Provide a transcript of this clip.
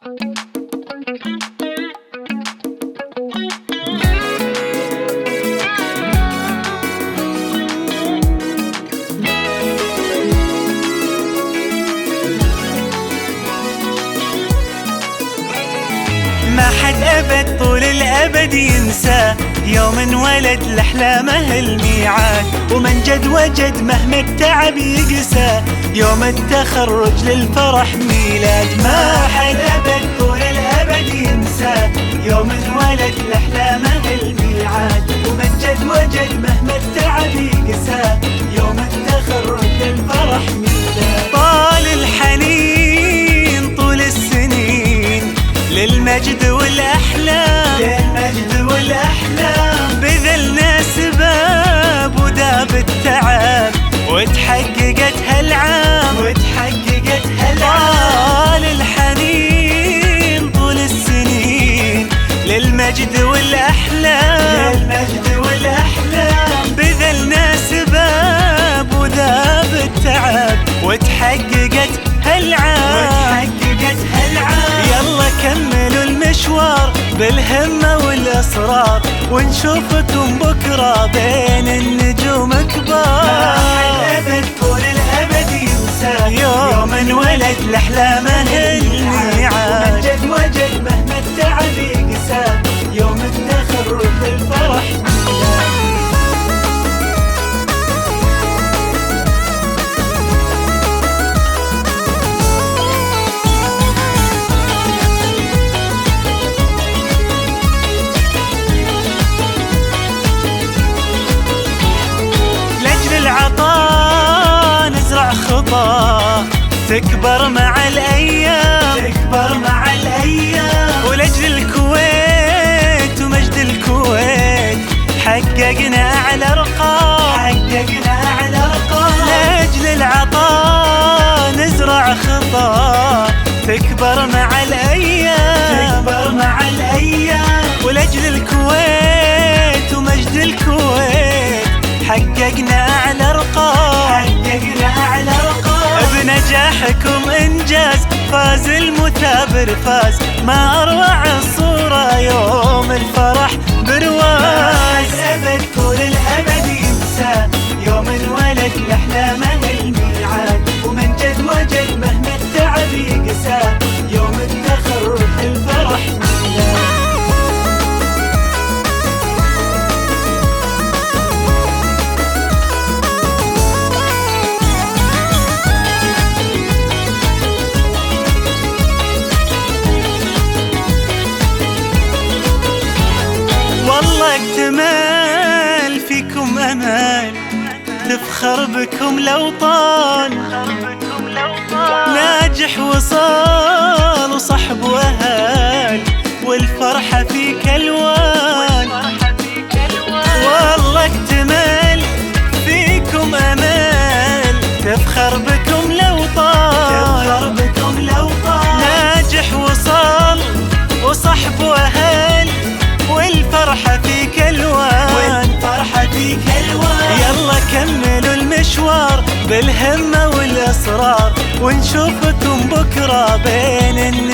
ما حد أبد طول الأبد ينسى يوم انولد لأحلامه الميعاد، ومن جد وجد مهما التعب يقسى يوم التخرج للفرح ميلاد. ما حد أبد طول الأبد ينسى يوم انولد لأحلامه الميعاد، ومن جد وجد مهما التعب يقسى يوم التخرج للفرح ميلاد. طال الحنين طول السنين للمجد والأحلام، للمجد والأحلام، بذلنا سباب وداب التعب وتحققت هالعام، وتحققت هالعام. طال الحنين طول السنين للمجد والأحلام، للمجد والأحلام، بذلنا سباب وداب التعب وتحققت هالعام، وتحققت هالعام. يلا كملوا المشوار بالهمة والإصرار، ونشوفكم بكرة بين النجوم كبار. ما حد أبد طول الأبد ينسى يوم انولد لأحلامه الميعاد، ومن جد وجد مهما التعب يقسى يوم التخرج للفرح ميلاد. العطاء نزرع خطى تكبر مع الأيام، تكبر مع الأيام، ولأجل الكويت ومجد الكويت حققنا أعلى أرقام، حققنا أعلى أرقام. لأجل العطاء نزرع خطى تكبر مع الأيام، تكبر مع الأيام، ولأجل الكويت ومجد الكويت حققنا أعلى أرقام، حققنا أعلى أرقام. بنجاحكم إنجاز فاز المثابر فاز، ما أروع الصورة يوم الفرح برواز. ما حد أبد طول الأبد ينسى يوم انولد لأحلامه الميعاد، ومن جد وجد مهما التعب يقسى يوم التخرج للفرح ميلاد. والله اكتمال فيكم أمال تفخر بكم لو طال، ناجح وصال وصحب وأهال والفرحة فيك ألوان. والله اكتمال فيكم أمال تفخر بكم لو طال، تفخر بكم لو طال، ناجح وصال وصحب وأهال والفرحة فيك ألوان، والفرحة فيك ألوان. يلا كملوا المشوار بالهمة والإصرار، ونشوفكم بكرة بين